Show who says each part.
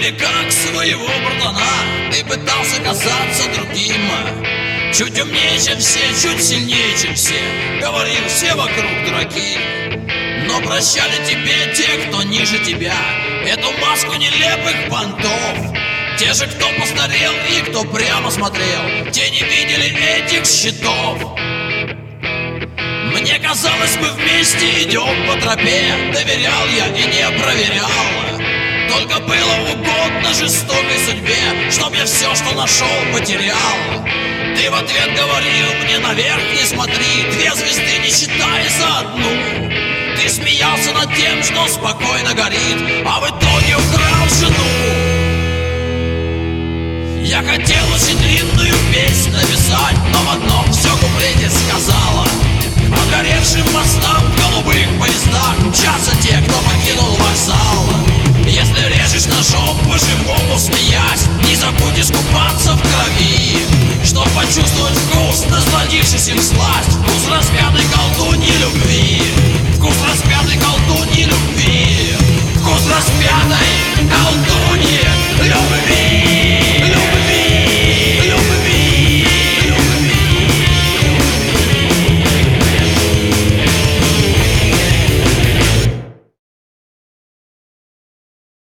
Speaker 1: видели, как своего братана ты пытался казаться другим. Чуть умнее, чем все, чуть сильнее, чем все. Говорил, все вокруг дураки. Но прощали тебе те, кто ниже тебя, эту маску нелепых понтов. Те же, кто постарел и кто прямо смотрел, те не видели этих щитов. Мне казалось, мы вместе идем по тропе, доверял я и не проверял. Только было угодно жестокой судьбе, чтоб я все, что нашел, потерял. Ты в ответ говорил мне: наверх не смотри, 2 звезды не считай за одну. Ты смеялся над тем, что спокойно горит, а в итоге украл жену. Я хотел очень длинную песню написать, но в одном все куплете сказала: по горевшим мостам в голубых поездах мчатся те, кто покинул вокзал. Если режешь ножом по-живому, смеясь,